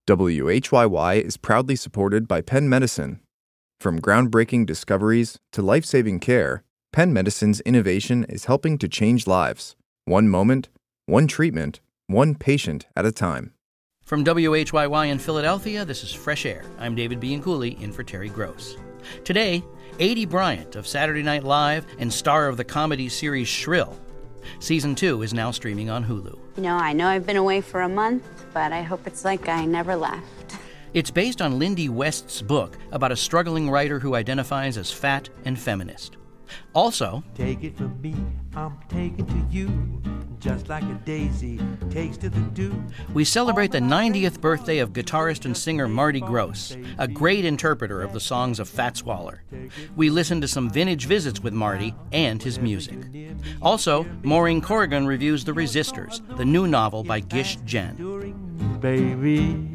WHYY is proudly supported by Penn Medicine. From groundbreaking discoveries to life-saving care, Penn Medicine's innovation is helping to change lives. One moment, one treatment, one patient at a time. From WHYY in Philadelphia, this is Fresh Air. I'm David Bianculli, in for Terry Gross. Today, Aidy Bryant of Saturday Night Live and star of the comedy series Shrill. Season 2 is now streaming on Hulu. I know I've been away for a month, but I hope it's like I never left. It's based on Lindy West's book about a struggling writer who identifies as fat and feminist. Also, take it from me, I'm taking to you, just like a daisy takes to the dew. We celebrate the 90th birthday of guitarist and singer Marty Gross, a great interpreter of the songs of Fats Waller. We listen to some vintage visits with Marty and his music. Also, Maureen Corrigan reviews The Resistors, the new novel by Gish Jen. Baby,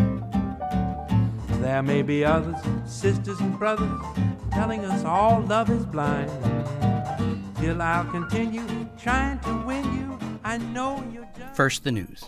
there may be others, sisters and brothers, telling us all love is blind. Still I'll continue trying to win you. I know you're just... First, the news.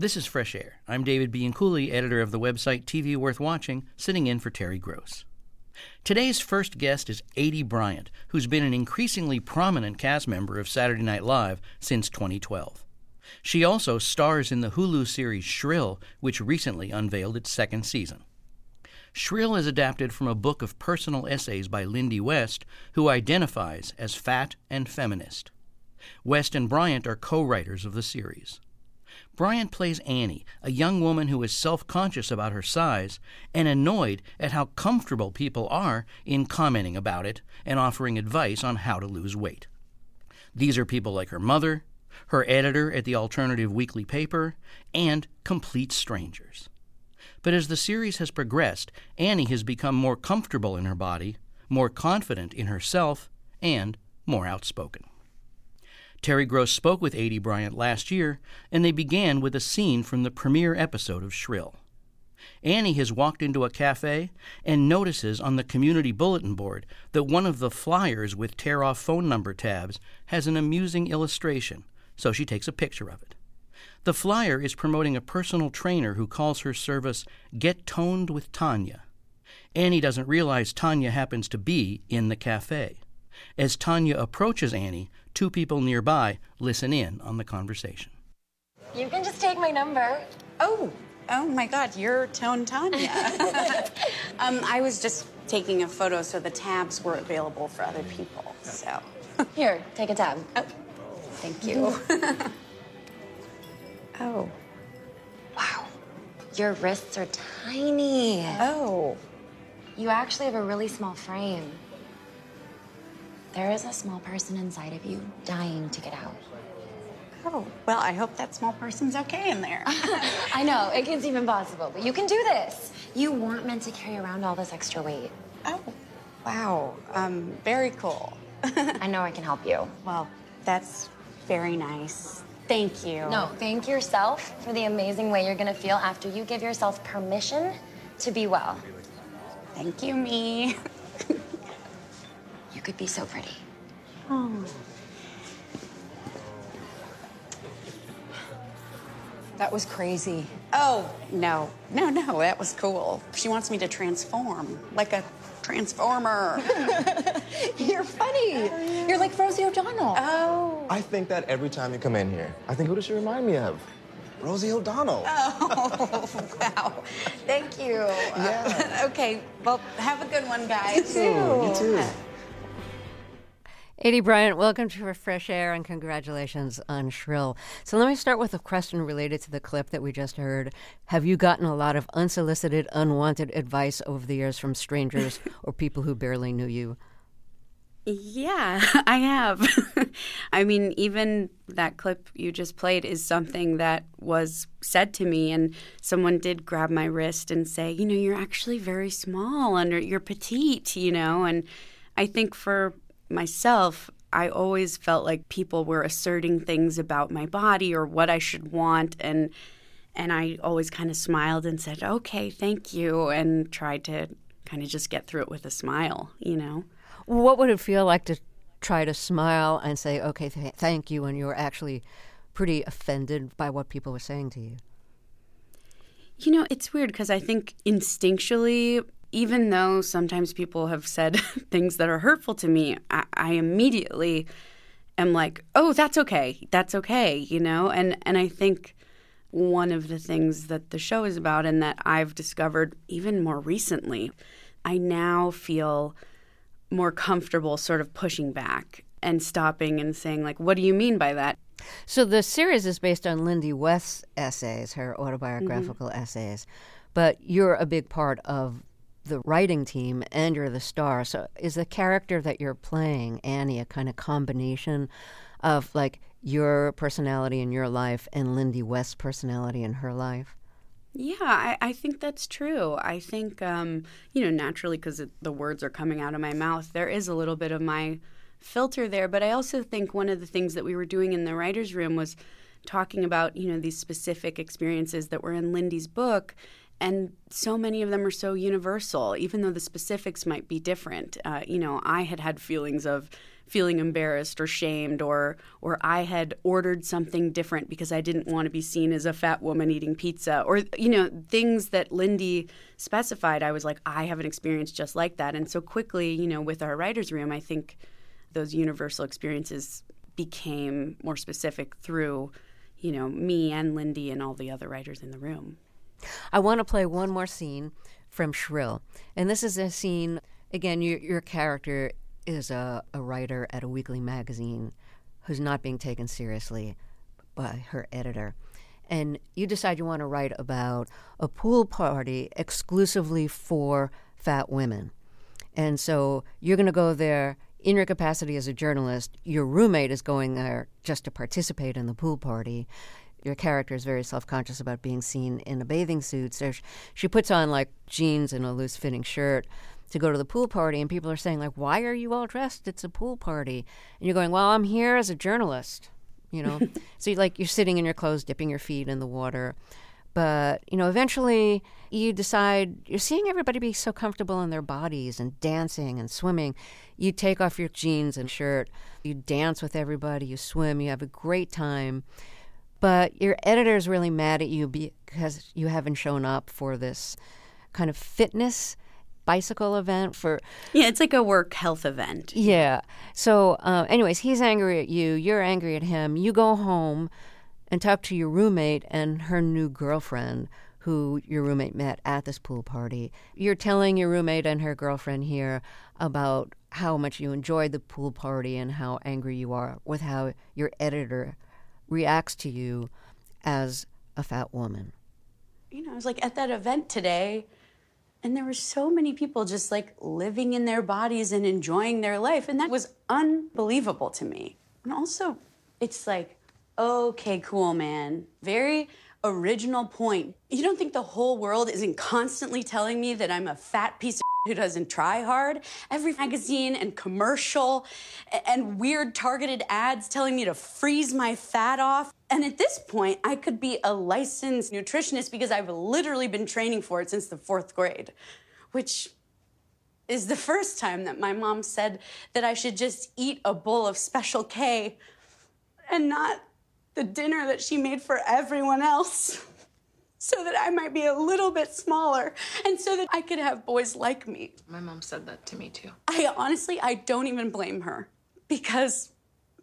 This is Fresh Air. I'm David Bianculli, editor of the website TV Worth Watching, sitting in for Terry Gross. Today's first guest is Aidy Bryant, who's been an increasingly prominent cast member of Saturday Night Live since 2012. She also stars in the Hulu series Shrill, which recently unveiled its second season. Shrill is adapted from a book of personal essays by Lindy West, who identifies as fat and feminist. West and Bryant are co-writers of the series. Bryant plays Annie, a young woman who is self-conscious about her size and annoyed at how comfortable people are in commenting about it and offering advice on how to lose weight. These are people like her mother, her editor at the alternative weekly paper, and complete strangers. But as the series has progressed, Annie has become more comfortable in her body, more confident in herself, and more outspoken. Terry Gross spoke with Aidy Bryant last year, and they began with a scene from the premiere episode of Shrill. Annie has walked into a cafe and notices on the community bulletin board that one of the flyers with tear-off phone number tabs has an amusing illustration, so she takes a picture of it. The flyer is promoting a personal trainer who calls her service Get Toned with Tanya. Annie doesn't realize Tanya happens to be in the cafe. As Tanya approaches Annie, two people nearby listen in on the conversation. You can just take my number. Oh my God, you're Tone Tanya. I was just taking a photo so the tabs were available for other people, so. Here, take a tab. Oh, thank you. Oh. Wow. Your wrists are tiny. Oh. You actually have a really small frame. There is a small person inside of you dying to get out. Oh, well, I hope that small person's okay in there. I know, it can't seem impossible, but you can do this. You weren't meant to carry around all this extra weight. Oh, wow. Very cool. I know I can help you. Well, that's very nice. Thank you. No, thank yourself for the amazing way you're gonna feel after you give yourself permission to be well. Thank you, me. You could be so pretty. Oh. That was crazy. Oh, no, that was cool. She wants me to transform, like a transformer. You're funny. You're like Rosie O'Donnell. Oh. I think that every time you come in here. I think who does she remind me of? Rosie O'Donnell. Oh, wow. Thank you. Yeah. Okay, well, have a good one, guys. You too. Aidy Bryant, welcome to Fresh Air and congratulations on Shrill. So let me start with a question related to the clip that we just heard. Have you gotten a lot of unsolicited, unwanted advice over the years from strangers or people who barely knew you? Yeah, I have. I mean, even that clip you just played is something that was said to me, and someone did grab my wrist and say, you know, you're actually very small and you're petite, you know, and I think for myself, I always felt like people were asserting things about my body or what I should want, and I always kind of smiled and said, okay, thank you, and tried to kind of just get through it with a smile, you know. What would it feel like to try to smile and say, okay, thank you, and you were actually pretty offended by what people were saying to you? You know, it's weird because I think instinctually, even though sometimes people have said things that are hurtful to me, I immediately am like, oh, that's okay, you know? And I think one of the things that the show is about and that I've discovered even more recently, I now feel more comfortable sort of pushing back and stopping and saying, like, what do you mean by that? So the series is based on Lindy West's essays, her autobiographical essays, but you're a big part of the writing team and you're the star. So is the character that you're playing, Annie, a kind of combination of like your personality in your life and Lindy West's personality in her life? Yeah, I think that's true. I think, you know, naturally because the words are coming out of my mouth, there is a little bit of my filter there. But I also think one of the things that we were doing in the writer's room was talking about, you know, these specific experiences that were in Lindy's book And so many of them are so universal, even though the specifics might be different. I had feelings of feeling embarrassed or shamed, or I had ordered something different because I didn't want to be seen as a fat woman eating pizza, or, things that Lindy specified. I was like, I have an experience just like that. And so quickly, with our writer's room, I think those universal experiences became more specific through, me and Lindy and all the other writers in the room. I want to play one more scene from Shrill. And this is a scene, again, your character is a writer at a weekly magazine who's not being taken seriously by her editor. And you decide you want to write about a pool party exclusively for fat women. And so you're going to go there in your capacity as a journalist. Your roommate is going there just to participate in the pool party. Your character is very self-conscious about being seen in a bathing suit. So she puts on, like, jeans and a loose-fitting shirt to go to the pool party, and people are saying, like, why are you all dressed? It's a pool party. And you're going, well, I'm here as a journalist, So, you're sitting in your clothes, dipping your feet in the water. But, eventually you decide you're seeing everybody be so comfortable in their bodies and dancing and swimming. You take off your jeans and shirt. You dance with everybody. You swim. You have a great time. But your editor is really mad at you because you haven't shown up for this kind of fitness bicycle event Yeah, it's like a work health event. Yeah. So anyways, he's angry at you. You're angry at him. You go home and talk to your roommate and her new girlfriend, who your roommate met at this pool party. You're telling your roommate and her girlfriend here about how much you enjoyed the pool party and how angry you are with how your editor reacts to you as a fat woman. I was like at that event today, and there were so many people just like living in their bodies and enjoying their life, and that was unbelievable to me. And also, it's like, okay, cool, man. Very original point. You don't think the whole world isn't constantly telling me that I'm a fat piece of who doesn't try hard? Every magazine and commercial and weird targeted ads telling me to freeze my fat off. And at this point, I could be a licensed nutritionist because I've literally been training for it since the 4th grade, which is the first time that my mom said that I should just eat a bowl of Special K and not the dinner that she made for everyone else, so that I might be a little bit smaller and so that I could have boys like me. My mom said that to me too. I don't even blame her because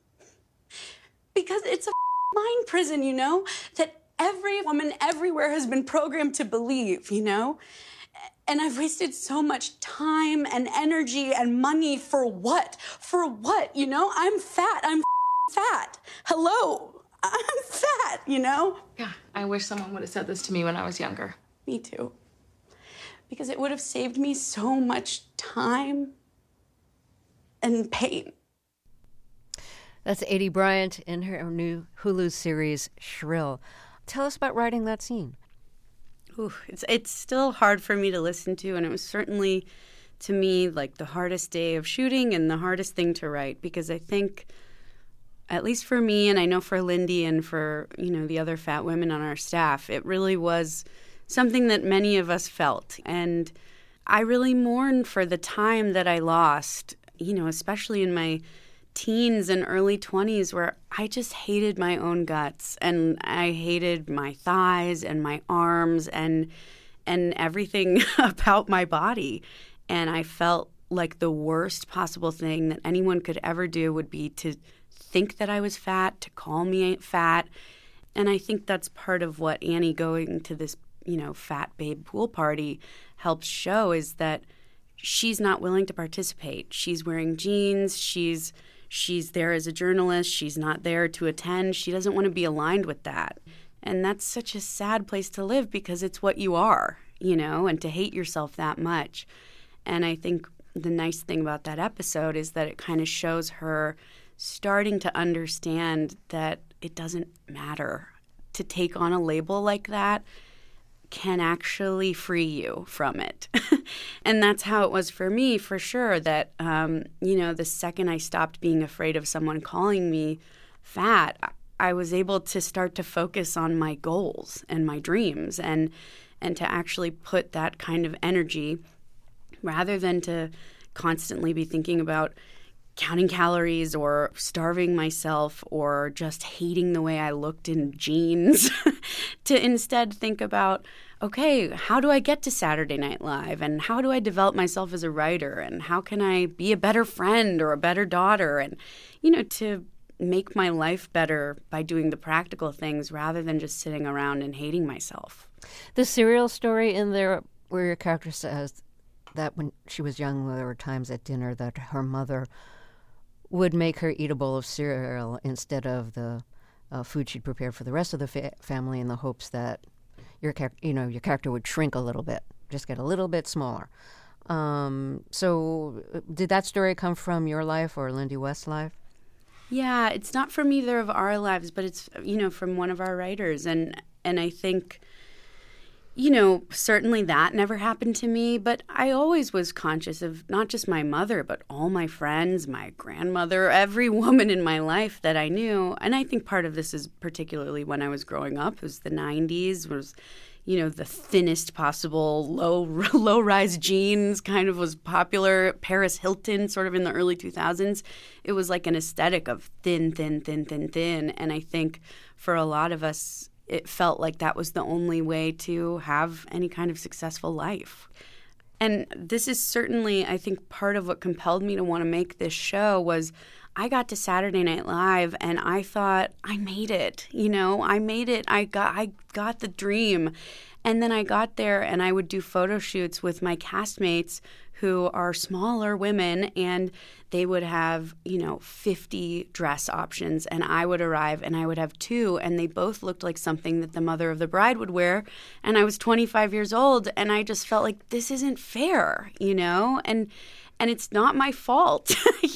it's a mind prison, that every woman everywhere has been programmed to believe, And I've wasted so much time and energy and money for what? For what, I'm fat. I'm fat. Hello. I'm fat, Yeah, I wish someone would have said this to me when I was younger. Me too. Because it would have saved me so much time and pain. That's Aidy Bryant in her new Hulu series, Shrill. Tell us about writing that scene. Ooh, it's still hard for me to listen to, and it was certainly, to me, like the hardest day of shooting and the hardest thing to write, because I think, at least for me, and I know for Lindy and for, the other fat women on our staff, it really was something that many of us felt. And I really mourned for the time that I lost, especially in my teens and early 20s, where I just hated my own guts, and I hated my thighs and my arms and everything about my body. And I felt like the worst possible thing that anyone could ever do would be to think that I was fat, to call me fat. And I think that's part of what Annie going to this, fat babe pool party helps show, is that she's not willing to participate. She's wearing jeans. She's there as a journalist. She's not there to attend. She doesn't want to be aligned with that. And that's such a sad place to live, because it's what you are, and to hate yourself that much. And I think the nice thing about that episode is that it kind of shows her starting to understand that it doesn't matter. To take on a label like that can actually free you from it. And that's how it was for me, for sure, that, the second I stopped being afraid of someone calling me fat, I was able to start to focus on my goals and my dreams. And and to actually put that kind of energy, rather than to constantly be thinking about counting calories or starving myself or just hating the way I looked in jeans, to instead think about, okay, how do I get to Saturday Night Live, and how do I develop myself as a writer, and how can I be a better friend or a better daughter, and, to make my life better by doing the practical things rather than just sitting around and hating myself. The cereal story in there where your character says that when she was young, there were times at dinner that her mother would make her eat a bowl of cereal instead of the food she'd prepared for the rest of the family, in the hopes that your character would shrink a little bit, just get a little bit smaller. So did that story come from your life or Lindy West's life? Yeah, it's not from either of our lives, but it's, from one of our writers. And I think, certainly that never happened to me, but I always was conscious of not just my mother, but all my friends, my grandmother, every woman in my life that I knew. And I think part of this is particularly when I was growing up. It was the 90s, was the thinnest possible low-rise jeans kind of was popular. Paris Hilton sort of in the early 2000s. It was like an aesthetic of thin, thin, thin, thin, thin. And I think for a lot of us, it felt like that was the only way to have any kind of successful life. And this is certainly, I think, part of what compelled me to want to make this show was I got to Saturday Night Live and I thought, I made it. I made it. I got the dream. And then I got there and I would do photo shoots with my castmates who are smaller women, and they would have, 50 dress options, and I would arrive and I would have 2, and they both looked like something that the mother of the bride would wear, and I was 25 years old, and I just felt like this isn't fair, and it's not my fault.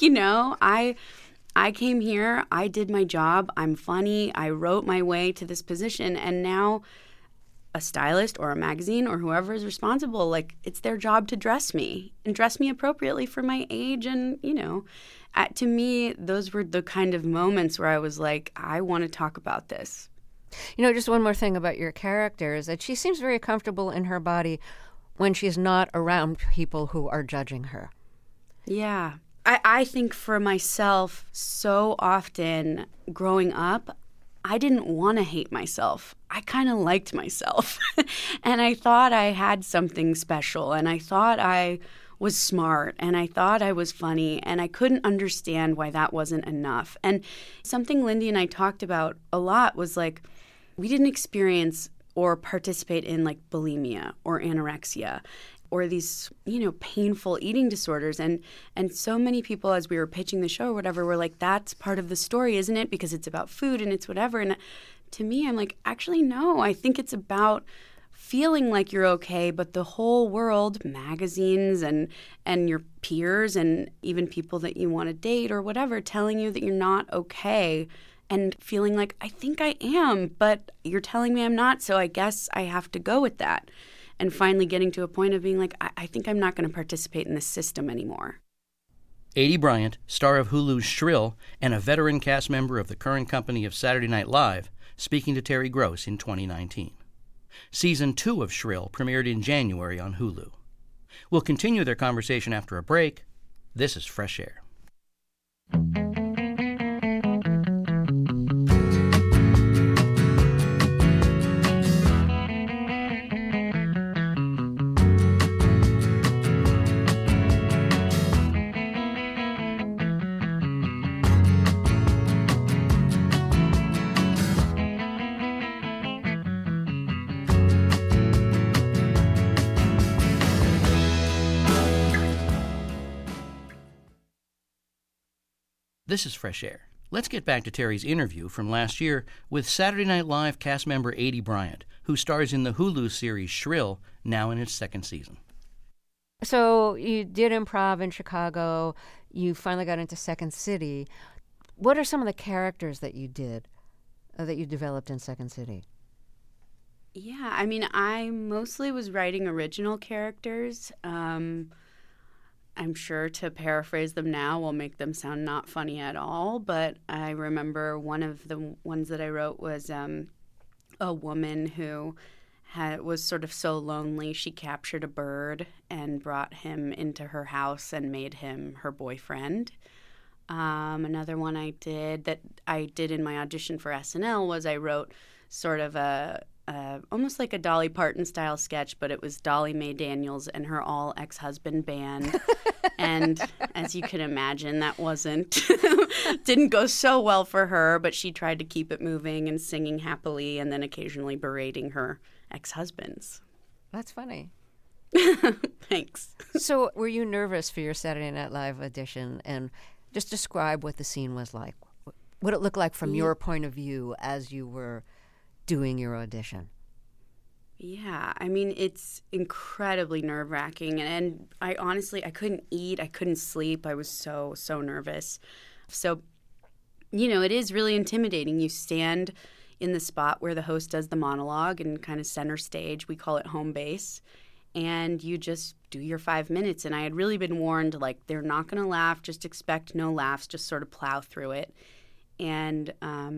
I came here, I did my job, I'm funny, I wrote my way to this position, and now a stylist or a magazine or whoever is responsible, like, it's their job to dress me and dress me appropriately for my age. And, to me, those were the kind of moments where I was like, I want to talk about this. Just one more thing about your character is that she seems very comfortable in her body when she's not around people who are judging her. Yeah. I think for myself, so often growing up, I didn't want to hate myself. I kind of liked myself. And I thought I had something special. And I thought I was smart. And I thought I was funny. And I couldn't understand why that wasn't enough. And something Lindy and I talked about a lot was like, we didn't experience or participate in like bulimia or anorexia or these, painful eating disorders. And so many people, as we were pitching the show or whatever, were like, that's part of the story, isn't it? Because it's about food and it's whatever. And to me, I'm like, actually, no. I think it's about feeling like you're okay, but the whole world, magazines and your peers and even people that you want to date or whatever, telling you that you're not okay and feeling like, I think I am, but you're telling me I'm not, so I guess I have to go with that. And finally getting to a point of being like, I think I'm not going to participate in this system anymore. Aidy Bryant, star of Hulu's Shrill and a veteran cast member of the current company of Saturday Night Live, speaking to Terry Gross in 2019. Season 2 of Shrill premiered in January on Hulu. We'll continue their conversation after a break. This is Fresh Air. This is Fresh Air. Let's get back to Terry's interview from last year with Saturday Night Live cast member Aidy Bryant, who stars in the Hulu series Shrill, now in its second season. So you did improv in Chicago. You finally got into Second City. What are some of the characters that you did, that you developed in Second City? Yeah, I mean, I mostly was writing original characters. I'm sure to paraphrase them now will make them sound not funny at all, but I remember one of the ones that I wrote was a woman who was sort of so lonely, she captured a bird and brought him into her house and made him her boyfriend. Another one I did in my audition for SNL was I wrote sort of almost like a Dolly Parton style sketch, but it was Dolly Mae Daniels and her all ex-husband band. And as you can imagine, that didn't go so well for her, but she tried to keep it moving and singing happily and then occasionally berating her ex-husbands. That's funny. Thanks. So were you nervous for your Saturday Night Live audition? And just describe what the scene was like. What it looked like from your point of view as you were doing your audition. Yeah, I mean, it's incredibly nerve-wracking. And I couldn't eat. I couldn't sleep. I was so nervous. So, it is really intimidating. You stand in the spot where the host does the monologue and kind of center stage. We call it home base. And you just do your 5 minutes. And I had really been warned, like, they're not going to laugh. Just expect no laughs. Just sort of plow through it. And,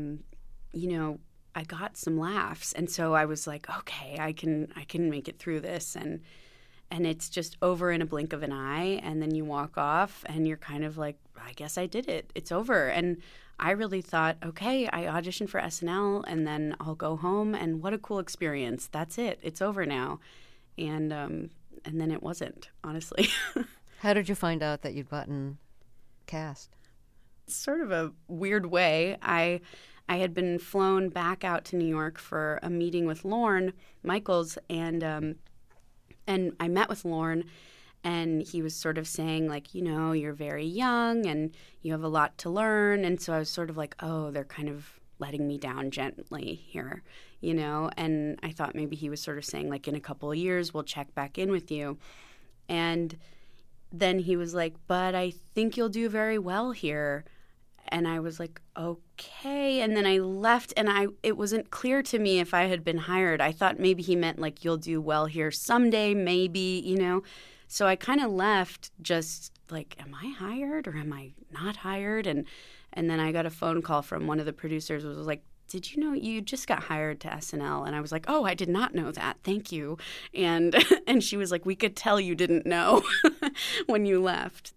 I got some laughs. And so I was like, okay, I can make it through this. And it's just over in a blink of an eye. And then you walk off and you're kind of like, I guess I did it. It's over. And I really thought, okay, I auditioned for SNL and then I'll go home. And what a cool experience. That's it. It's over now. And then it wasn't, honestly. How did you find out that you'd gotten cast? Sort of a weird way. I had been flown back out to New York for a meeting with Lorne Michaels, and I met with Lorne, and he was sort of saying, like, you're very young and you have a lot to learn. And so I was sort of like, oh, they're kind of letting me down gently here, and I thought maybe he was sort of saying, like, in a couple of years, we'll check back in with you. And then he was like, but I think you'll do very well here. And I was like, okay. And then I left, and it wasn't clear to me if I had been hired. I thought maybe he meant, like, you'll do well here someday, maybe, So I kind of left just like, am I hired or am I not hired? And then I got a phone call from one of the producers who was like, did you know you just got hired to SNL? And I was like, oh, I did not know that. Thank you. And she was like, we could tell you didn't know when you left.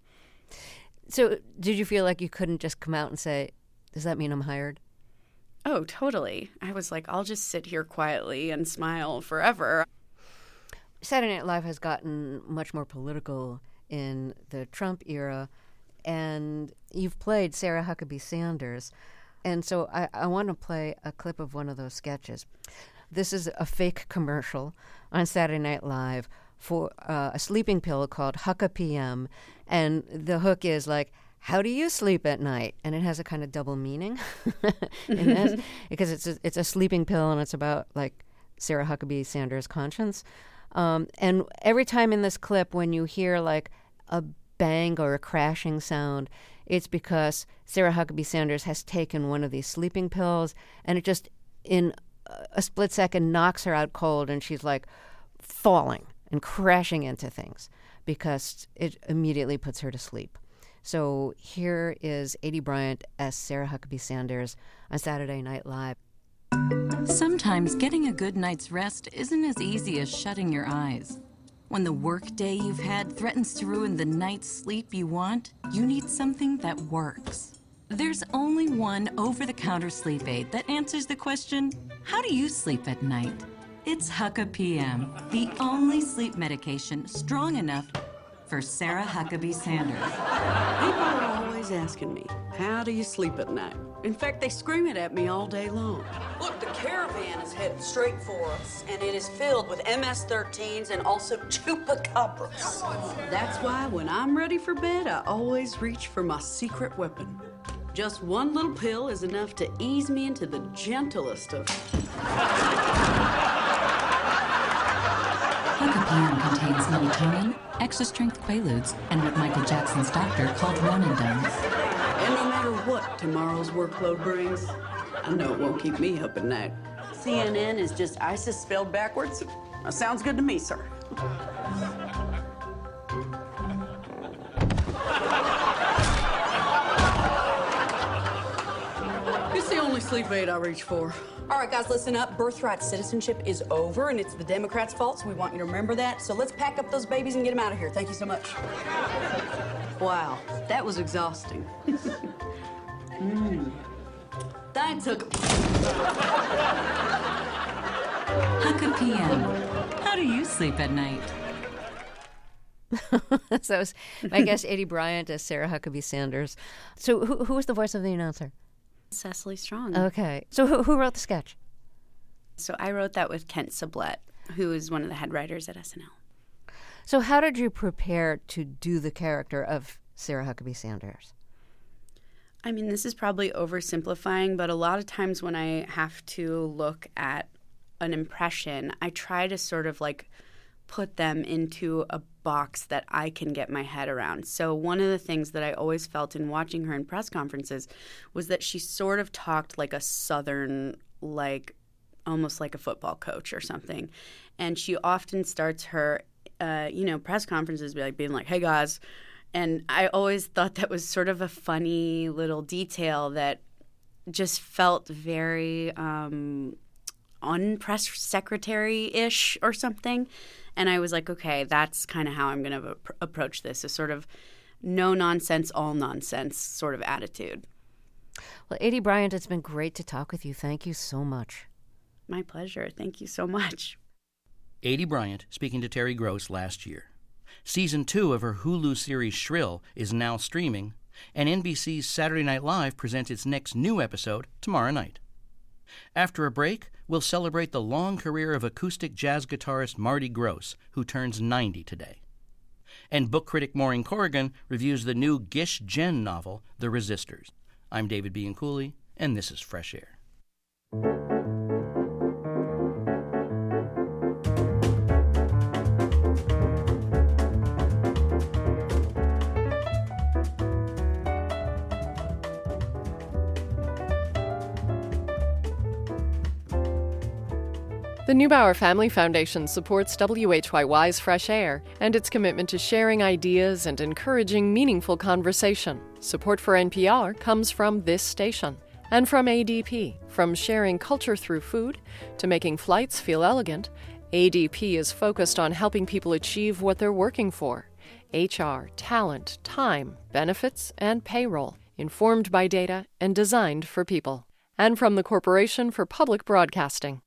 So did you feel like you couldn't just come out and say, does that mean I'm hired? Oh, totally. I was like, I'll just sit here quietly and smile forever. Saturday Night Live has gotten much more political in the Trump era, and you've played Sarah Huckabee Sanders. And so I want to play a clip of one of those sketches. This is a fake commercial on Saturday Night Live for a sleeping pill called Hucka PM. And the hook is like, how do you sleep at night? And it has a kind of double meaning in this, because it's a sleeping pill and it's about, like, Sarah Huckabee Sanders' conscience. And every time in this clip when you hear, like, a bang or a crashing sound, it's because Sarah Huckabee Sanders has taken one of these sleeping pills, and it just, in a split second, knocks her out cold, and she's, like, falling and crashing into things because it immediately puts her to sleep. So here is Aidy Bryant as Sarah Huckabee Sanders on Saturday Night Live. Sometimes getting a good night's rest isn't as easy as shutting your eyes. When the work day you've had threatens to ruin the night's sleep you want, you need something that works. There's only one over-the-counter sleep aid that answers the question, how do you sleep at night? It's Hucka PM, the only sleep medication strong enough for Sarah Huckabee Sanders. People are always asking me, how do you sleep at night? In fact, they scream it at me all day long. Look, the caravan is headed straight for us, and it is filled with MS-13s and also chupacabras. That's why when I'm ready for bed, I always reach for my secret weapon. Just one little pill is enough to ease me into the gentlest of... Hucka PM contains melatonin, extra-strength Quaaludes, and what Michael Jackson's doctor called Ronandones. And no matter what tomorrow's workload brings, I know it won't keep me up at night. CNN is just ISIS spelled backwards. That sounds good to me, sir. It's the only sleep aid I reach for. All right, guys, listen up. Birthright citizenship is over, and it's the Democrats' fault, so we want you to remember that. So let's pack up those babies and get them out of here. Thank you so much. Wow, that was exhausting. That took... Huckabee PM. How do you sleep at night? So that was my guest, Aidy Bryant, as Sarah Huckabee Sanders. So who was the voice of the announcer? Cecily Strong. Okay. So who wrote the sketch? So I wrote that with Kent Sublette, who is one of the head writers at SNL. So how did you prepare to do the character of Sarah Huckabee Sanders? I mean, this is probably oversimplifying, but a lot of times when I have to look at an impression, I try to sort of like put them into a box that I can get my head around. So one of the things that I always felt in watching her in press conferences was that she sort of talked like a Southern, like almost like a football coach or something. And she often starts her, press conferences being like, hey guys. And I always thought that was sort of a funny little detail that just felt very unpress secretary-ish or something. And I was like, okay, that's kind of how I'm going to approach this, a sort of no nonsense, all nonsense sort of attitude. Well, Aidy Bryant, it's been great to talk with you. Thank you so much. My pleasure. Thank you so much. Aidy Bryant speaking to Terry Gross last year. Season 2 of her Hulu series Shrill is now streaming, and NBC's Saturday Night Live presents its next new episode tomorrow night. After a break, we'll celebrate the long career of acoustic jazz guitarist Marty Gross, who turns 90 today. And book critic Maureen Corrigan reviews the new Gish Jen novel, The Resistors. I'm David Bianculli, and this is Fresh Air. The Neubauer Family Foundation supports WHYY's Fresh Air and its commitment to sharing ideas and encouraging meaningful conversation. Support for NPR comes from this station and from ADP. From sharing culture through food to making flights feel elegant, ADP is focused on helping people achieve what they're working for: HR, talent, time, benefits, and payroll, informed by data and designed for people. And from the Corporation for Public Broadcasting.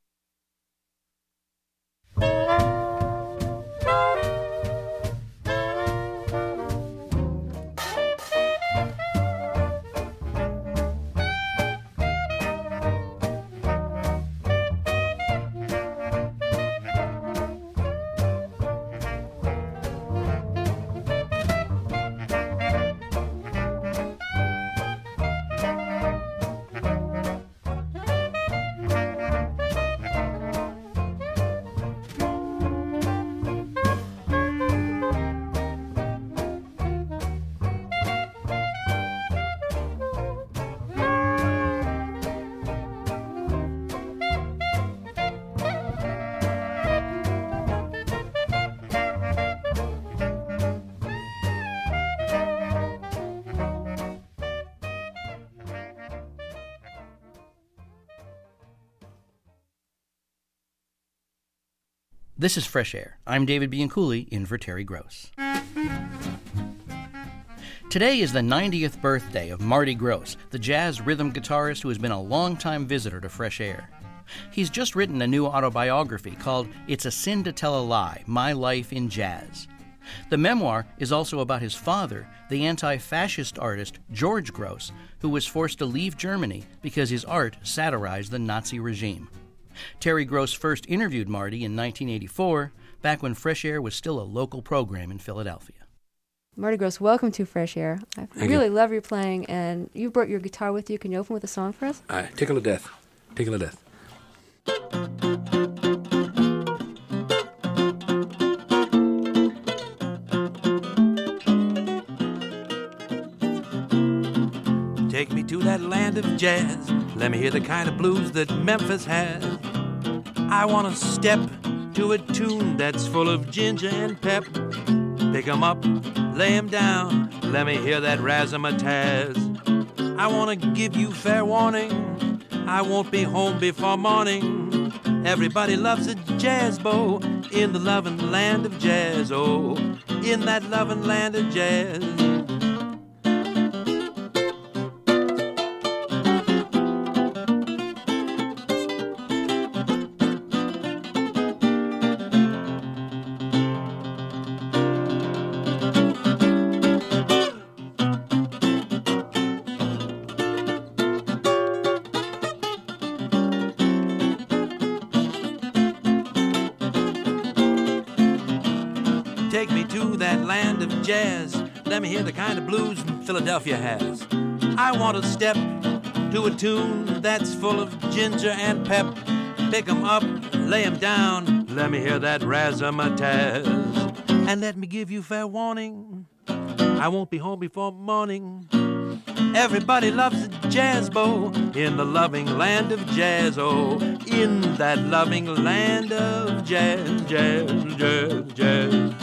This is Fresh Air. I'm David Bianculli, in for Terry Gross. Today is the 90th birthday of Marty Gross, the jazz rhythm guitarist who has been a longtime visitor to Fresh Air. He's just written a new autobiography called It's a Sin to Tell a Lie, My Life in Jazz. The memoir is also about his father, the anti-fascist artist George Gross, who was forced to leave Germany because his art satirized the Nazi regime. Terry Gross first interviewed Marty in 1984, back when Fresh Air was still a local program in Philadelphia. Marty Gross, welcome to Fresh Air. I really love your playing, and you brought your guitar with you. Can you open with a song for us? All right, Tickle of Death. Tickle of Death. Take me to that land of jazz. Let me hear the kind of blues that Memphis has. I want to step to a tune that's full of ginger and pep. Pick 'em up, lay 'em down. Let me hear that razzmatazz. I want to give you fair warning. I won't be home before morning. Everybody loves a jazz bow in the loving land of jazz. Oh, in that loving land of jazz. Take me to that land of jazz. Let me hear the kind of blues Philadelphia has. I want to step to a tune that's full of ginger and pep. Pick 'em up, lay 'em down. Let me hear that razzmatazz. And let me give you fair warning. I won't be home before morning. Everybody loves a jazz bow in the loving land of jazz. Oh, in that loving land of jazz, jazz, jazz, jazz.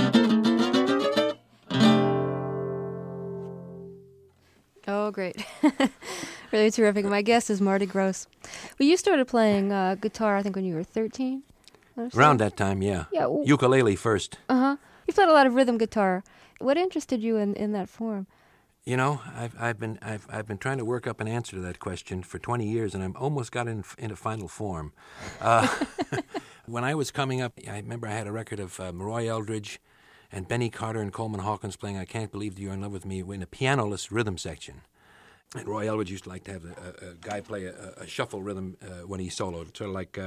Oh, great. Really terrific. My guest is Marty Gross. Well, you started playing guitar, I think, when you were 13? Around that time, yeah. Ukulele first. Uh-huh. You played a lot of rhythm guitar. What interested you in that form? You know, I've been trying to work up an answer to that question for 20 years, and I've almost got into final form. When I was coming up, I remember I had a record of Roy Eldridge and Benny Carter and Coleman Hawkins playing I Can't Believe You're in Love with Me in a pianoless rhythm section. And Roy Eldridge used to like to have a guy play a shuffle rhythm when he soloed, sort of like...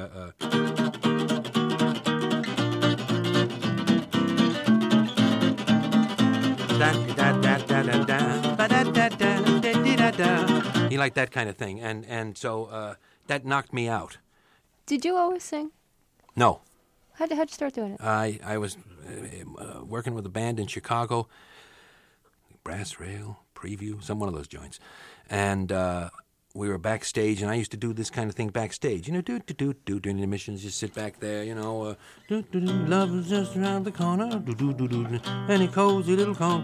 He liked that kind of thing, and so that knocked me out. Did you always sing? No. How'd you start doing it? I was working with a band in Chicago, Brass Rail, Preview, some one of those joints, and we were backstage, and I used to do this kind of thing backstage. You know, during the missions, just sit back there, you know, love is just around the corner, any cozy little corner,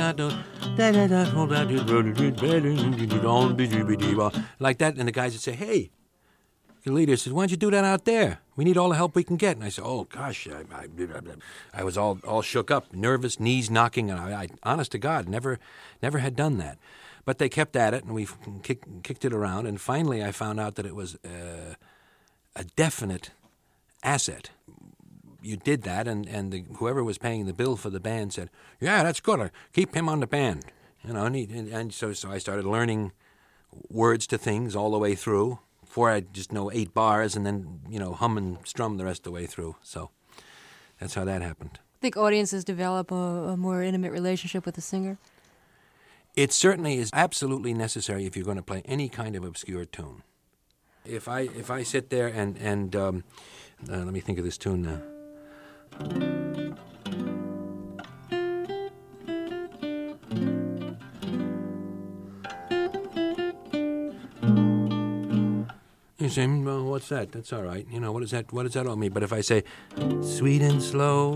like that, and the guys would say, hey, the leader says, why don't you do that out there? We need all the help we can get. And I said, oh, gosh, I was all shook up, nervous, knees knocking, and I honest to God, never had done that. But they kept at it, and we kicked it around, and finally I found out that it was a definite asset. You did that, and whoever was paying the bill for the band said, yeah, that's good. Keep him on the band. You know, and so I started learning words to things all the way through. Before I just know 8 bars and then, you know, hum and strum the rest of the way through. So that's how that happened. I think audiences develop a more intimate relationship with the singer. It certainly is absolutely necessary if you're going to play any kind of obscure tune. If I sit there and let me think of this tune now. You say, well, what's that? That's all right. You know, what does that all mean? But if I say, sweet and slow,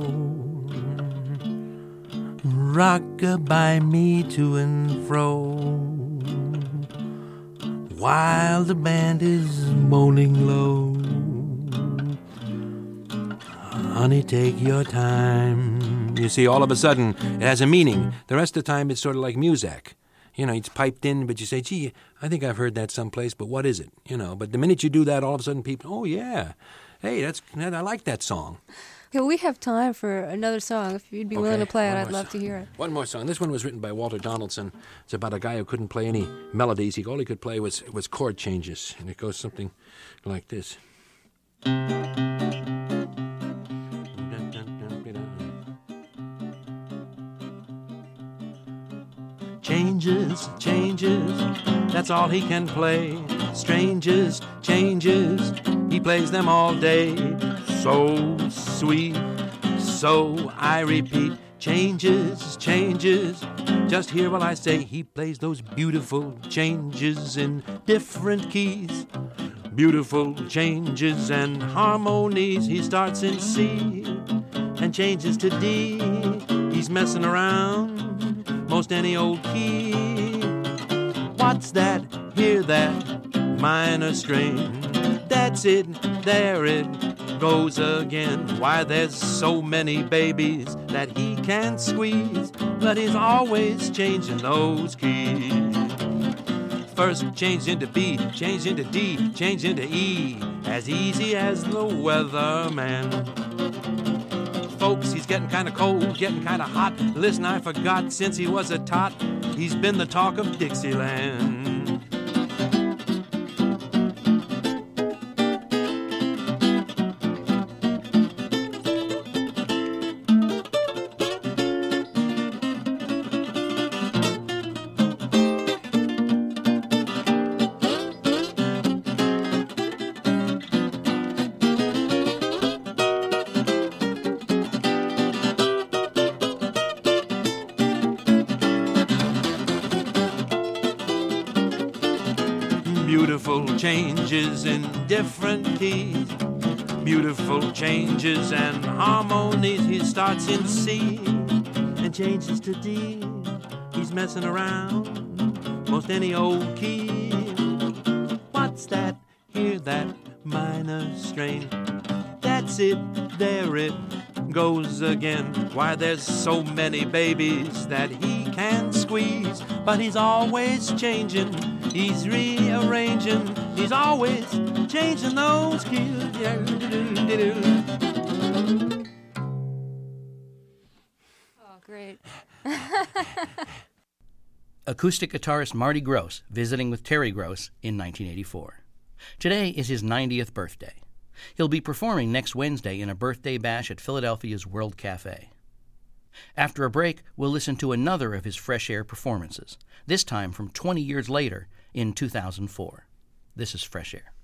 rock-a-bye me to and fro, while the band is moaning low, honey, take your time. You see, all of a sudden, it has a meaning. The rest of the time, it's sort of like Muzak. You know, it's piped in, but you say, gee, I think I've heard that someplace, but what is it? You know, but the minute you do that, all of a sudden people, oh, yeah. Hey, I like that song. Okay, we have time for another song. If you'd be willing to play it, I'd love to hear it. One more song. This one was written by Walter Donaldson. It's about a guy who couldn't play any melodies. All he could play was chord changes, and it goes something like this. Changes, changes, that's all he can play. Stranges, changes, he plays them all day. So sweet, so I repeat. Changes, changes, just hear what I say. He plays those beautiful changes in different keys. Beautiful changes and harmonies. He starts in C and changes to D. He's messing around most any old key. What's that? Hear that? minor strain. That's it, there it goes again. Why, there's so many babies that he can't squeeze, but he's always changing those keys. First change into B, change into D, change into E, as easy as the weatherman. Folks, he's getting kind of cold, getting kind of hot. Listen, I forgot, since he was a tot, he's been the talk of Dixieland. Beautiful changes in different keys, beautiful changes and harmonies. He starts in C and changes to D. He's messing around most any old key. What's that? Hear that minor strain. That's it, there it goes again. Why, there's so many babies that he can squeeze, but he's always changing. He's rearranging, he's always changing those keys. Oh, great. Acoustic guitarist Marty Gross visiting with Terry Gross in 1984. Today is his 90th birthday. He'll be performing next Wednesday in a birthday bash at Philadelphia's World Cafe. After a break, we'll listen to another of his Fresh Air performances, this time from 20 years later in 2004. This is Fresh Air.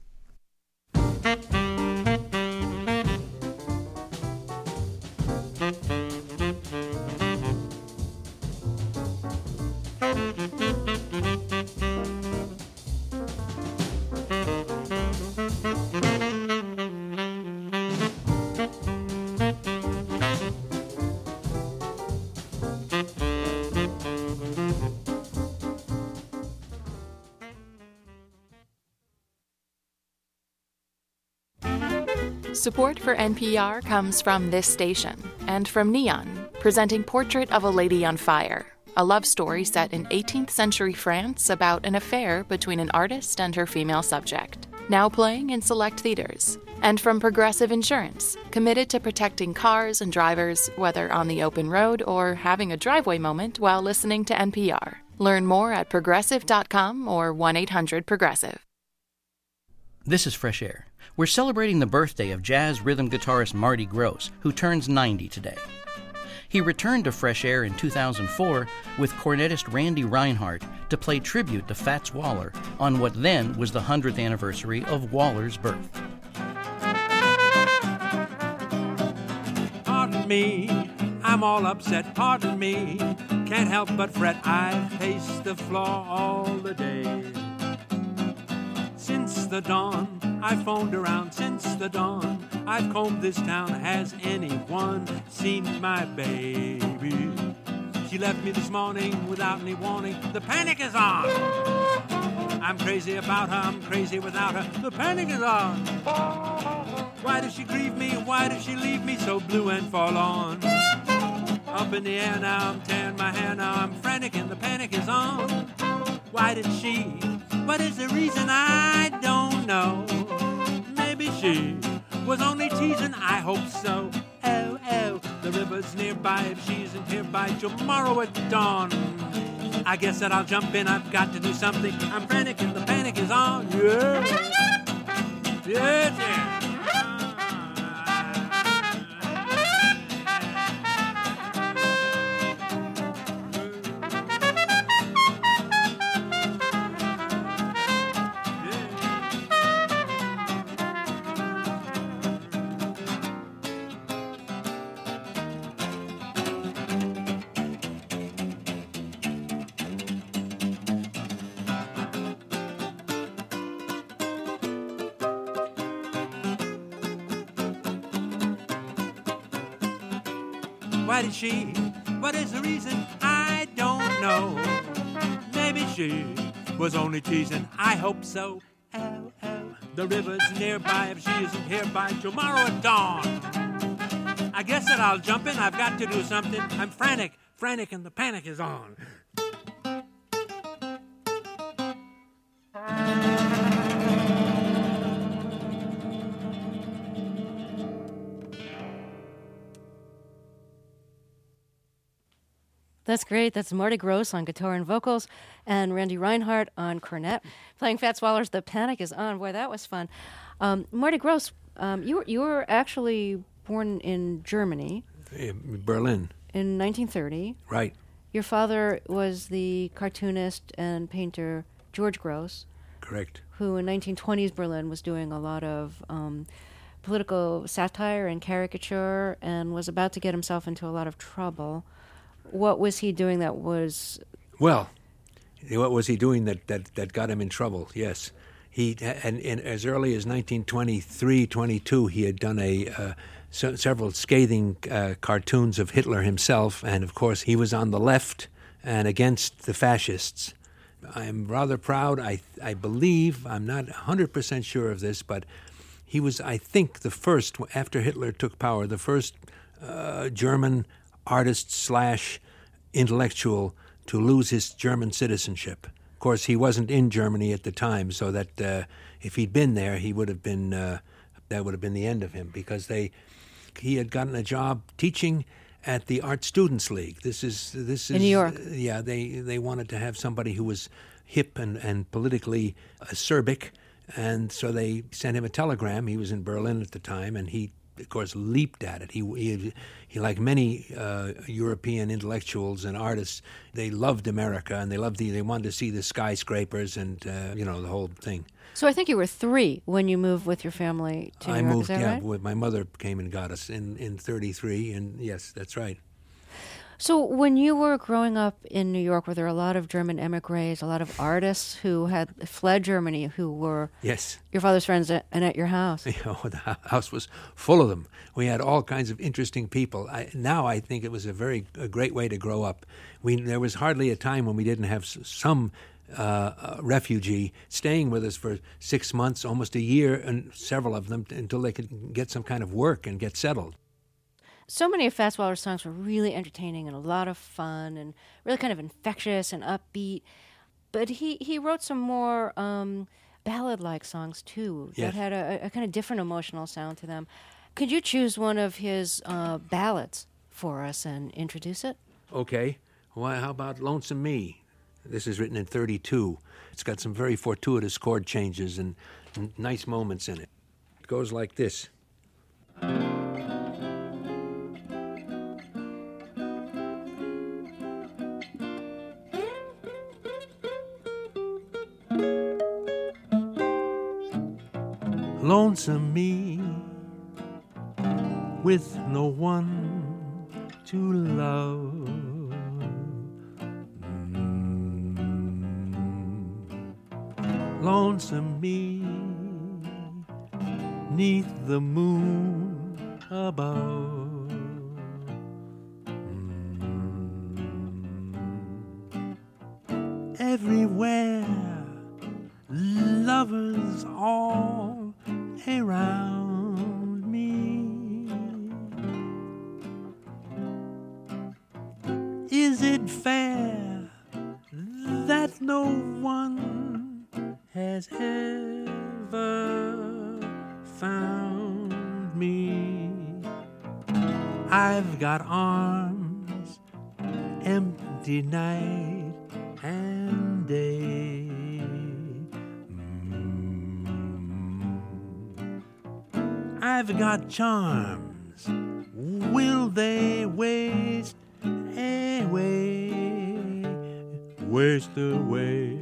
Support for NPR comes from this station and from Neon, presenting Portrait of a Lady on Fire, a love story set in 18th century France about an affair between an artist and her female subject, now playing in select theaters. And from Progressive Insurance, committed to protecting cars and drivers, whether on the open road or having a driveway moment while listening to NPR. Learn more at progressive.com or 1-800-PROGRESSIVE. This is Fresh Air. We're celebrating the birthday of jazz rhythm guitarist Marty Gross, who turns 90 today. He returned to Fresh Air in 2004 with cornetist Randy Reinhardt to play tribute to Fats Waller on what then was the 100th anniversary of Waller's birth. Pardon me, I'm all upset, pardon me. Can't help but fret, I've paced the floor all the day. Since the dawn, I've phoned around since the dawn. I've combed this town, has anyone seen my baby? She left me this morning without any warning, the panic is on. I'm crazy about her, I'm crazy without her, the panic is on. Why does she grieve me, why does she leave me so blue and forlorn? Up in the air now, I'm tearing my hair now, I'm frantic and the panic is on. Why did she? What is the reason? I don't know. Maybe she was only teasing, I hope so. Oh, the river's nearby, if she isn't here by tomorrow at dawn. I guess that I'll jump in, I've got to do something. I'm frantic and the panic is on. Yeah. Yeah. Why did she? What is the reason? I don't know. Maybe she was only teasing. I hope so. The river's nearby if she isn't here by tomorrow at dawn. I guess that I'll jump in. I've got to do something. I'm frantic, and the panic is on. That's great. That's Marty Gross on guitar and vocals, and Randy Reinhardt on cornet, playing Fat Swallow's "The Panic Is On." Boy, that was fun. Marty Gross, you were actually born in Germany. Berlin. In 1930. Right. Your father was the cartoonist and painter George Gross. Correct. Who in 1920s Berlin was doing a lot of political satire and caricature and was about to get himself into a lot of trouble. What was he doing that was... Well, what was he doing that got him in trouble? Yes. And as early as 1923, 22, he had done several scathing cartoons of Hitler himself, and of course he was on the left and against the fascists. I'm rather proud, I believe, I'm not 100% sure of this, but he was, I think, the first, after Hitler took power, the first German artist/intellectual to lose his German citizenship. Of course, he wasn't in Germany at the time, so that if he'd been there, he would have been that would have been the end of him, because he had gotten a job teaching at the Art Students League. This is in New York. Yeah, they wanted to have somebody who was hip and politically acerbic, and so they sent him a telegram. He was in Berlin at the time, and he, of course, leaped at it. He like many European intellectuals and artists, they loved America, and they wanted to see the skyscrapers and the whole thing. So I think you were 3 when you moved with your family to New York. I moved, is that right? With my mother came and got us in 1933, and yes, that's right. So when you were growing up in New York, were there a lot of German emigres, a lot of artists who had fled Germany who were yes. your father's friends and at your house? The house was full of them. We had all kinds of interesting people. Now I think it was a great way to grow up. There was hardly a time when we didn't have some refugee staying with us for 6 months, almost a year, and several of them until they could get some kind of work and get settled. So many of Fats Waller's songs were really entertaining and a lot of fun and really kind of infectious and upbeat. But he wrote some more ballad-like songs, too, yes. that had a kind of different emotional sound to them. Could you choose one of his ballads for us and introduce it? Okay. Well, how about Lonesome Me? This is written in 1932. It's got some very fortuitous chord changes and nice moments in it. It goes like this. Lonesome me, with no one to love. Lonesome me, 'neath the moon above. Everywhere, lovers all around me. Is it fair that no one has ever found me? I've got arms empty night and day. I've got charms, will they waste away? Waste away.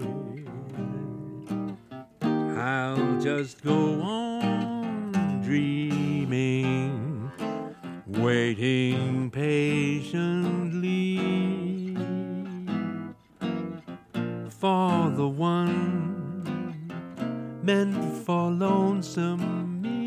I'll just go on dreaming, waiting patiently for the one meant for lonesome me.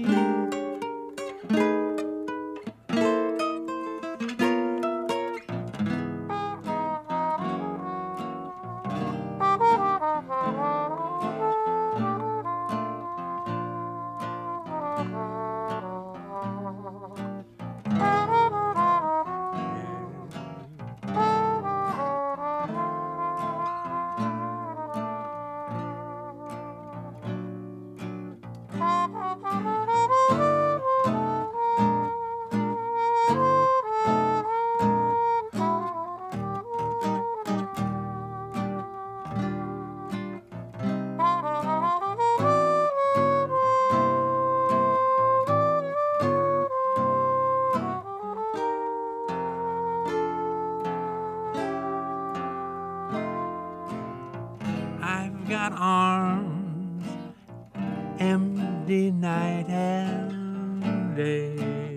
got arms, empty night and day.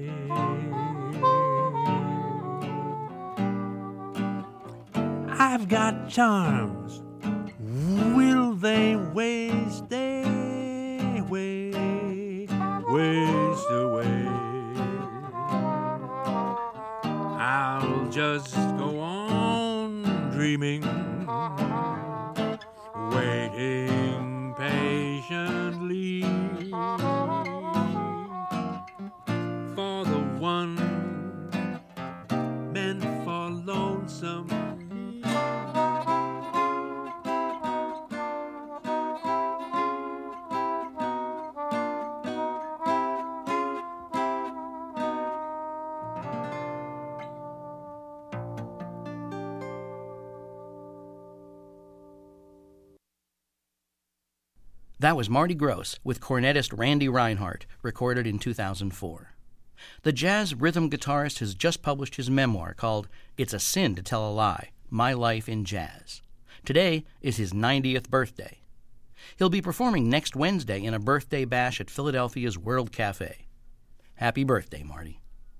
I've got charms, will they waste away, waste away? I'll just go on dreaming, waiting patiently for the one meant for lonesome. That was Marty Gross with cornetist Randy Reinhardt, recorded in 2004. The jazz rhythm guitarist has just published his memoir called It's a Sin to Tell a Lie, My Life in Jazz. Today is his 90th birthday. He'll be performing next Wednesday in a birthday bash at Philadelphia's World Cafe. Happy birthday, Marty.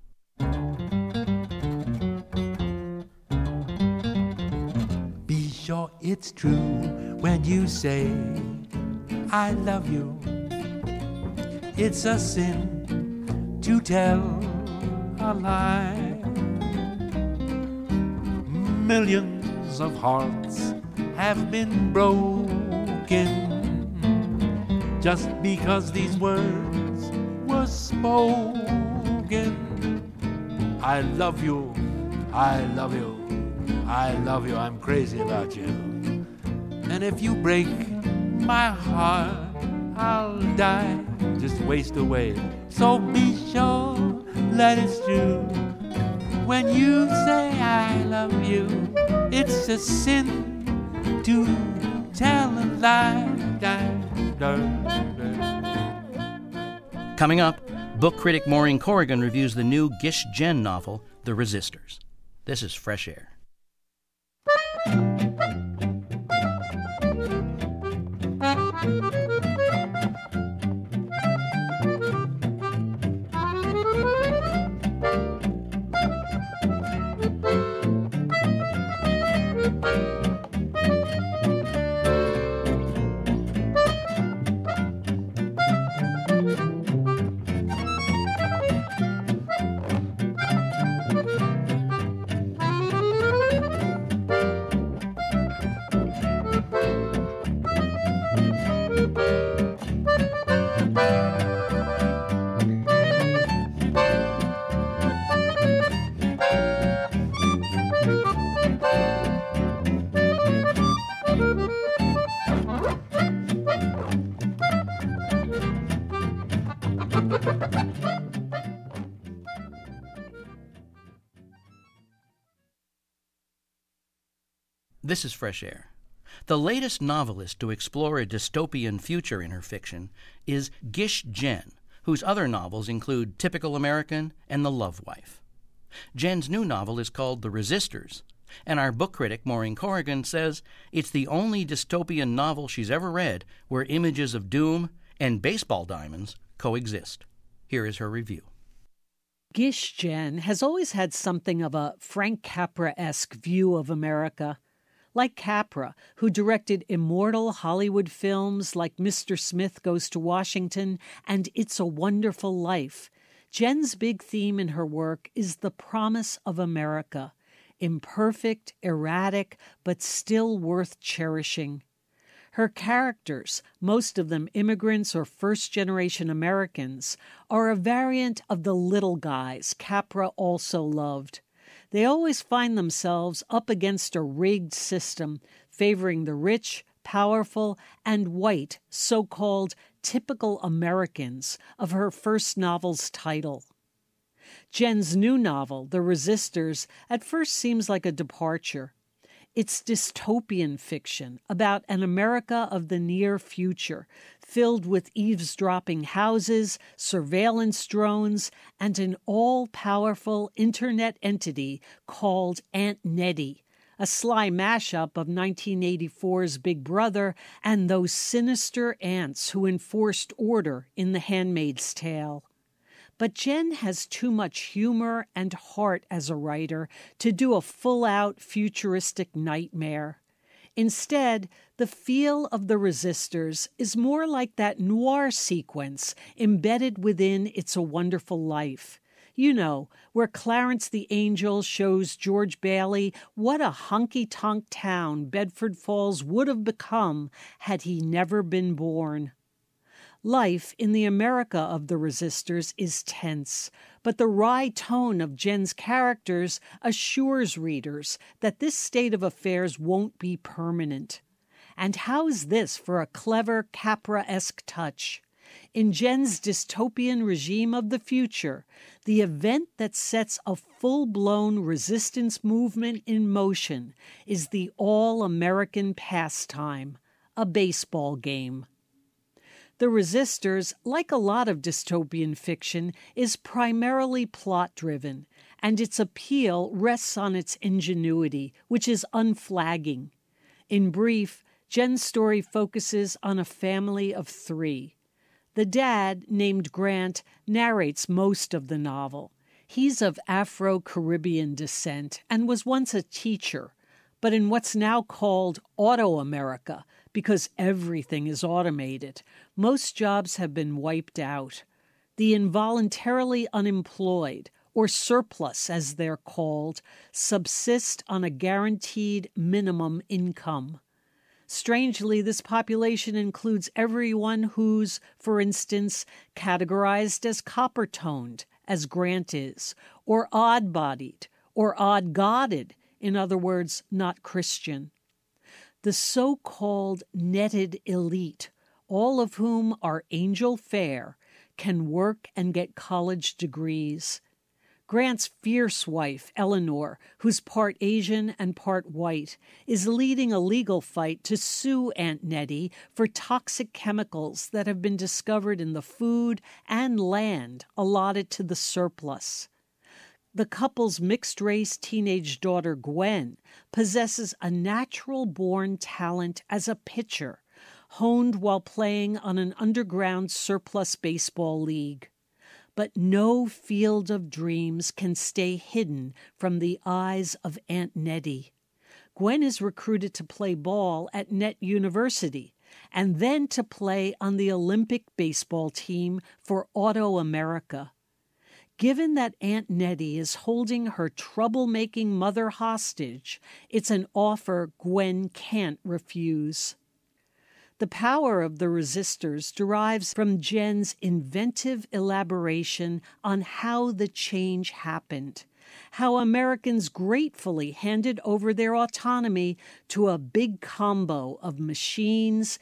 Be sure it's true when you say I love you. It's a sin to tell a lie. Millions of hearts have been broken just because these words were spoken. I love you, I love you, I love you, I'm crazy about you. And if you break my heart, I'll die, just waste away. So be sure that it's true when you say I love you. It's a sin to tell a lie. Coming up, book critic Maureen Corrigan reviews the new Gish Jen novel, The Resistors. This is Fresh Air. This is Fresh Air. The latest novelist to explore a dystopian future in her fiction is Gish Jen, whose other novels include Typical American and The Love Wife. Jen's new novel is called The Resistors, and our book critic Maureen Corrigan says it's the only dystopian novel she's ever read where images of doom and baseball diamonds coexist. Here is her review. Gish Jen has always had something of a Frank Capra-esque view of America. Like Capra, who directed immortal Hollywood films like Mr. Smith Goes to Washington and It's a Wonderful Life, Jen's big theme in her work is the promise of America, imperfect, erratic, but still worth cherishing. Her characters, most of them immigrants or first-generation Americans, are a variant of the little guys Capra also loved. They always find themselves up against a rigged system favoring the rich, powerful, and white so-called typical Americans of her first novel's title. Jen's new novel, The Resistors, at first seems like a departure. It's dystopian fiction about an America of the near future, filled with eavesdropping houses, surveillance drones, and an all-powerful internet entity called Aunt Nettie, a sly mashup of 1984's Big Brother and those sinister aunts who enforced order in The Handmaid's Tale. But Jen has too much humor and heart as a writer to do a full-out futuristic nightmare. Instead, the feel of The Resistors is more like that noir sequence embedded within It's a Wonderful Life. You know, where Clarence the Angel shows George Bailey what a honky-tonk town Bedford Falls would have become had he never been born. Life in the America of The Resistors is tense, but the wry tone of Jen's characters assures readers that this state of affairs won't be permanent. And how's this for a clever Capra-esque touch? In Jen's dystopian regime of the future, the event that sets a full-blown resistance movement in motion is the all-American pastime, a baseball game. The Resistors, like a lot of dystopian fiction, is primarily plot-driven, and its appeal rests on its ingenuity, which is unflagging. In brief, Jen's story focuses on a family of 3. The dad, named Grant, narrates most of the novel. He's of Afro-Caribbean descent and was once a teacher, but in what's now called Auto-America, because everything is automated, most jobs have been wiped out. The involuntarily unemployed, or surplus as they're called, subsist on a guaranteed minimum income. Strangely, this population includes everyone who's, for instance, categorized as copper-toned, as Grant is, or odd-bodied, or odd-godded, in other words, not Christian. The so-called netted elite, all of whom are angel fair, can work and get college degrees. Grant's fierce wife, Eleanor, who's part Asian and part white, is leading a legal fight to sue Aunt Nettie for toxic chemicals that have been discovered in the food and land allotted to the surplus. The couple's mixed-race teenage daughter, Gwen, possesses a natural-born talent as a pitcher, honed while playing on an underground surplus baseball league. But no field of dreams can stay hidden from the eyes of Aunt Nettie. Gwen is recruited to play ball at Net University and then to play on the Olympic baseball team for Auto-America. Given that Aunt Nettie is holding her troublemaking mother hostage, it's an offer Gwen can't refuse. The power of The Resistors derives from Jen's inventive elaboration on how the change happened, how Americans gratefully handed over their autonomy to a big combo of machines,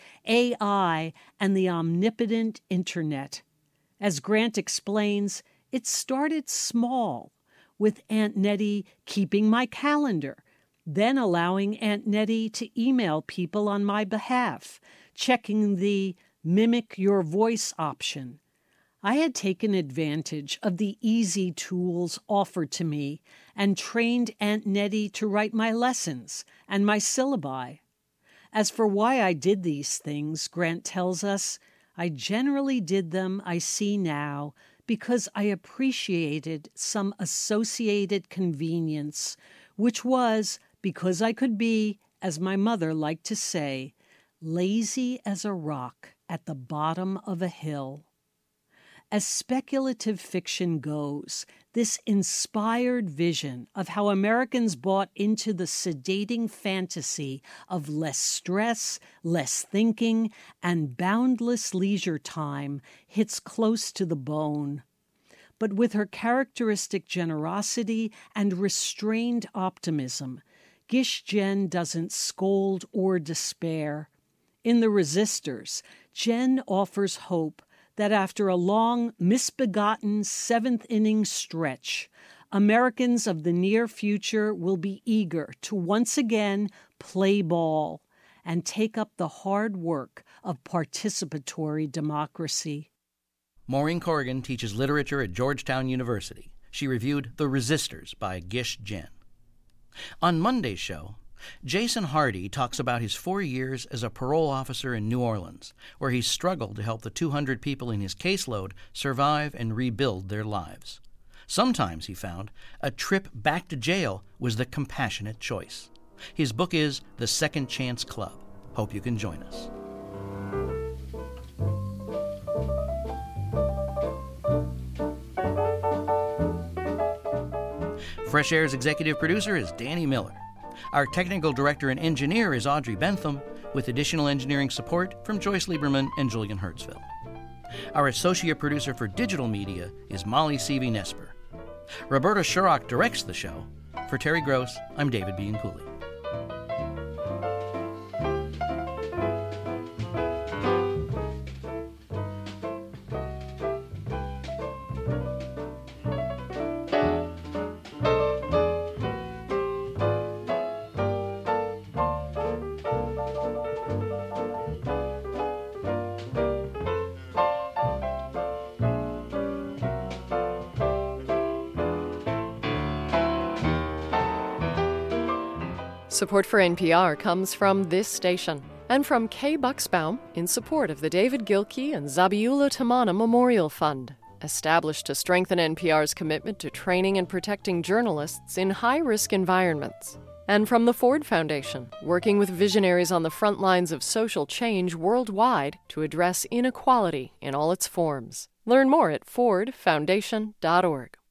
AI, and the omnipotent Internet. As Grant explains, it started small, with Aunt Nettie keeping my calendar, then allowing Aunt Nettie to email people on my behalf, checking the mimic your voice option. I had taken advantage of the easy tools offered to me and trained Aunt Nettie to write my lessons and my syllabi. As for why I did these things, Grant tells us, I generally did them, I see now, because I appreciated some associated convenience, which was because I could be, as my mother liked to say, lazy as a rock at the bottom of a hill. As speculative fiction goes, this inspired vision of how Americans bought into the sedating fantasy of less stress, less thinking, and boundless leisure time hits close to the bone. But with her characteristic generosity and restrained optimism, Gish Jen doesn't scold or despair. In The Resistors, Jen offers hope that after a long, misbegotten seventh-inning stretch, Americans of the near future will be eager to once again play ball and take up the hard work of participatory democracy. Maureen Corrigan teaches literature at Georgetown University. She reviewed The Resistors by Gish Jen. On Monday's show, Jason Hardy talks about his 4 years as a parole officer in New Orleans, where he struggled to help the 200 people in his caseload survive and rebuild their lives. Sometimes, he found, a trip back to jail was the compassionate choice. His book is The Second Chance Club. Hope you can join us. Fresh Air's executive producer is Danny Miller. Our technical director and engineer is Audrey Bentham, with additional engineering support from Joyce Lieberman and Julian Hertzfeld. Our associate producer for digital media is Molly Seavey-Nesper. Roberta Shurrock directs the show. For Terry Gross, I'm David Bianculli. Support for NPR comes from this station and from Kay Bucksbaum in support of the David Gilkey and Zabiula Tamana Memorial Fund, established to strengthen NPR's commitment to training and protecting journalists in high-risk environments. And from the Ford Foundation, working with visionaries on the front lines of social change worldwide to address inequality in all its forms. Learn more at fordfoundation.org.